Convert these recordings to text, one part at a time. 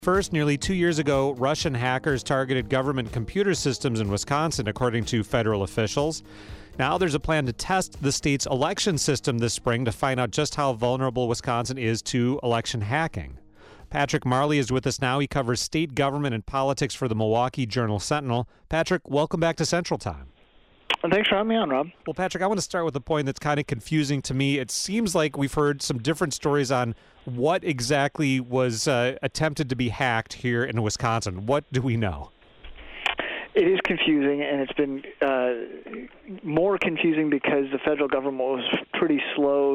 First, nearly 2 years ago, Russian hackers targeted government computer systems in Wisconsin, according to federal officials. Now there's a plan to test the state's election system this spring to find out just how vulnerable Wisconsin is to election hacking. Patrick Marley is with us now. He covers state government and politics for the Milwaukee Journal-Sentinel. Patrick, welcome back to Central Time. Thanks for having me on, Rob. Well, Patrick, I want to start with a point that's kind of confusing to me. It seems like we've heard some different stories on what exactly was attempted to be hacked here in Wisconsin. What do we know? It is confusing, and it's been more confusing because the federal government was pretty slow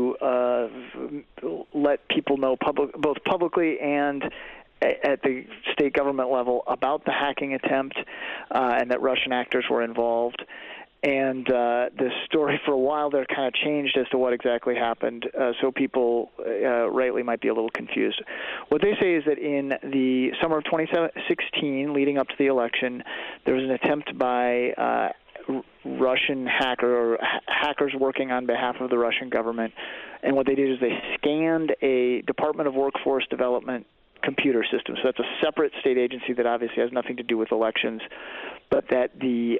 to let people know both publicly and at the state government level about the hacking attempt and that Russian actors were involved. And the story for a while there kind of changed as to what exactly happened, so people rightly might be a little confused. What they say is that in the summer of 2016, leading up to the election, there was an attempt by Russian hackers working on behalf of the Russian government. And what they did is they scanned a Department of Workforce Development computer system. So that's a separate state agency that obviously has nothing to do with elections, but that the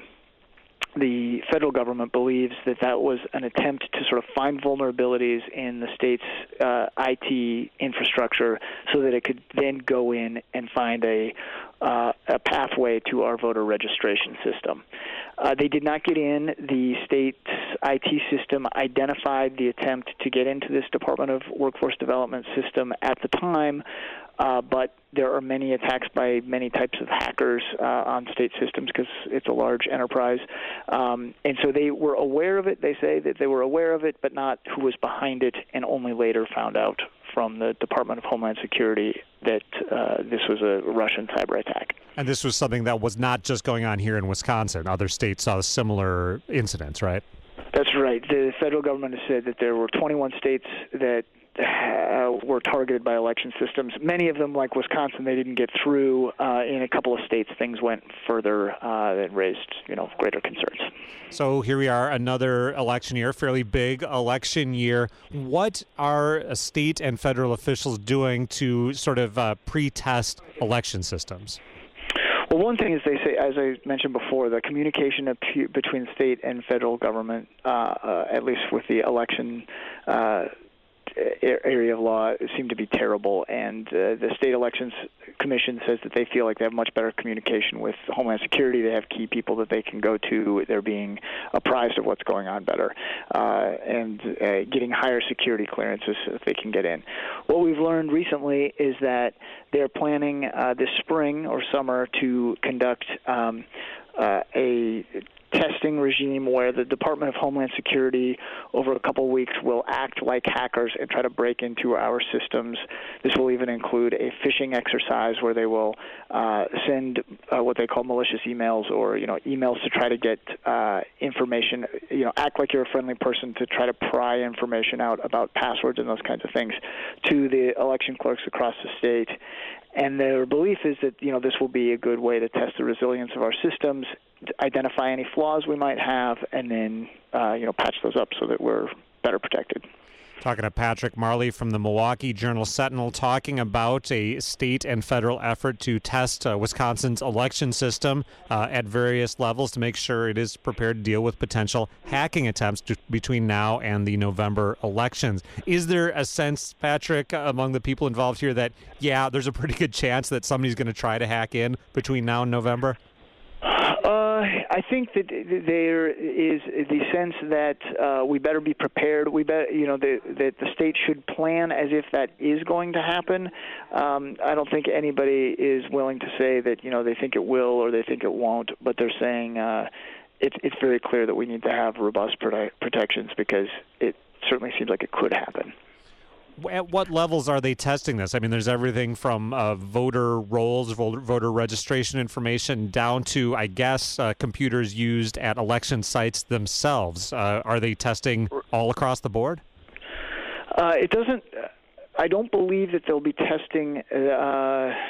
federal government believes that that was an attempt to sort of find vulnerabilities in the state's IT infrastructure so that it could then go in and find a pathway to our voter registration system. They did not get in. The state's IT system identified the attempt to get into this Department of Workforce Development system at the time, but there are many attacks by many types of hackers on state systems because it's a large enterprise. And so they were aware of it. They say that they were aware of it, but not who was behind it, and only later found out from the Department of Homeland Security that this was a Russian cyber attack. And this was something that was not just going on here in Wisconsin. Other states saw similar incidents, right? That's right. The federal government has said that there were 21 states that were targeted by election systems. Many of them, like Wisconsin, they didn't get through. In a couple of states, things went further and raised, greater concerns. So here we are, another election year, fairly big election year. What are state and federal officials doing to sort of pre-test election systems? Well, one thing is they say, as I mentioned before, the communication between state and federal government, at least with the election area of law, seem to be terrible, and the state elections commission says that they feel like they have much better communication with Homeland Security. They have key people that they can go to. They're being apprised of what's going on better, and getting higher security clearances so that they can get in. What we've learned recently is that they're planning this spring or summer to conduct a testing regime where the Department of Homeland Security over a couple of weeks will act like hackers and try to break into our systems. This will even include a phishing exercise where they will send what they call malicious emails, or emails to try to get information, act like you're a friendly person to try to pry information out about passwords and those kinds of things to the election clerks across the state. And their belief is that this will be a good way to test the resilience of our systems, identify any flaws we might have, and then patch those up so that we're better protected. Talking to Patrick Marley from the Milwaukee Journal-Sentinel, talking about a state and federal effort to test Wisconsin's election system at various levels to make sure it is prepared to deal with potential hacking attempts between now and the November elections. Is there a sense, Patrick, among the people involved here that, there's a pretty good chance that somebody's going to try to hack in between now and November? I think that there is the sense that we better be prepared. We that the state should plan as if that is going to happen. I don't think anybody is willing to say that they think it will or they think it won't, but they're saying it's very clear that we need to have robust protections because it certainly seems like it could happen. At what levels are they testing this? I mean, there's everything from voter rolls, voter registration information, down to, I guess, computers used at election sites themselves. Are they testing all across the board? It doesn't. I don't believe that they'll be testing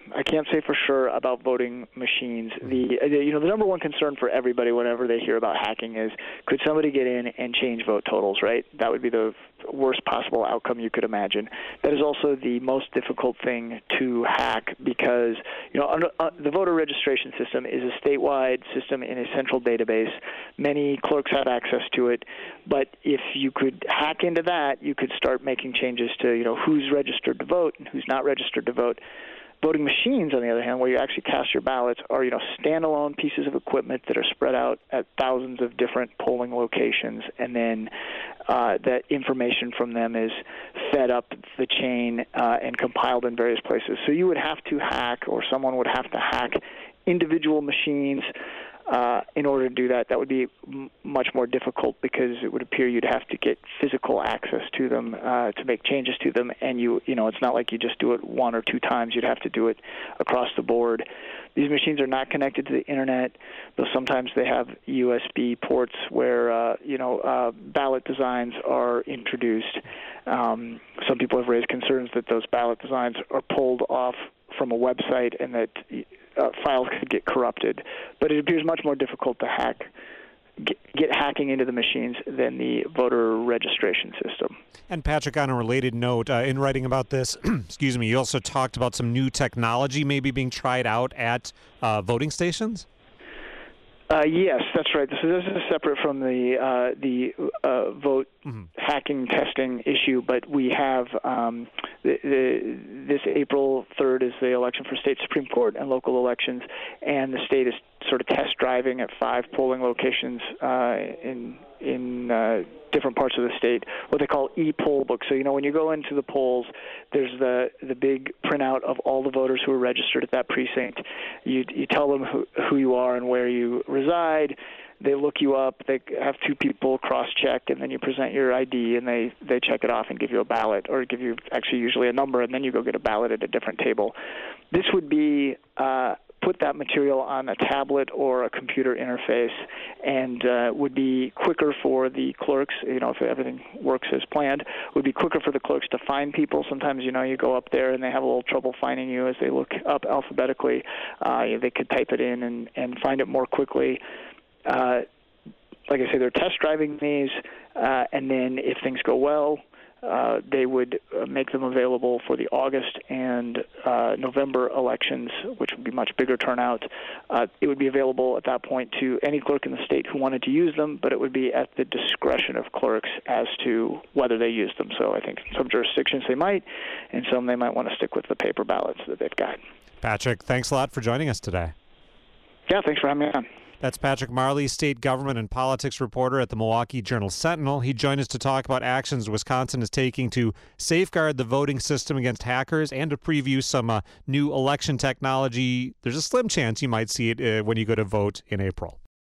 I can't say for sure about voting machines. The number one concern for everybody whenever they hear about hacking is, could somebody get in and change vote totals, right? That would be the worst possible outcome you could imagine. That is also the most difficult thing to hack because, the voter registration system is a statewide system in a central database. Many clerks have access to it, but if you could hack into that, you could start making changes to, who's registered to vote and who's not registered to vote. Voting machines, on the other hand, where you actually cast your ballots, are standalone pieces of equipment that are spread out at thousands of different polling locations, and then that information from them is fed up the chain and compiled in various places. So you would have to hack, or someone would have to hack, individual machines. In order to do that, that would be much more difficult because it would appear you'd have to get physical access to them to make changes to them, and it's not like you just do it one or two times. You'd have to do it across the board. These machines are not connected to the internet, though sometimes they have USB ports where ballot designs are introduced. Some people have raised concerns that those ballot designs are pulled off from a website and that files could get corrupted. But it appears much more difficult to get hacking into the machines than the voter registration system. And Patrick, on a related note, in writing about this, excuse me, you also talked about some new technology maybe being tried out at voting stations? Yes, that's right. So this is separate from the vote hacking testing issue, but we have this April 3rd is the election for state Supreme Court and local elections, and the state is sort of test driving at 5 polling locations in different parts of the state, what they call e-poll books. So, when you go into the polls, there's the big printout of all the voters who are registered at that precinct. You tell them who you are and where you reside. They look you up. They have 2 people cross-check, and then you present your ID, and they check it off and give you a ballot, or give you actually usually a number, and then you go get a ballot at a different table. This would be put that material on a tablet or a computer interface, and would be quicker for the clerks, if everything works as planned, would be quicker for the clerks to find people. Sometimes, you go up there and they have a little trouble finding you as they look up alphabetically. They could type it in and find it more quickly. Like I say, they're test driving these, and then if things go well, they would make them available for the August and November elections, which would be much bigger turnout. It would be available at that point to any clerk in the state who wanted to use them, but it would be at the discretion of clerks as to whether they use them. So I think in some jurisdictions they might, and some they might want to stick with the paper ballots that they've got. Patrick, thanks a lot for joining us today. Yeah, thanks for having me on. That's Patrick Marley, state government and politics reporter at the Milwaukee Journal-Sentinel. He joined us to talk about actions Wisconsin is taking to safeguard the voting system against hackers and to preview some new election technology. There's a slim chance you might see it when you go to vote in April.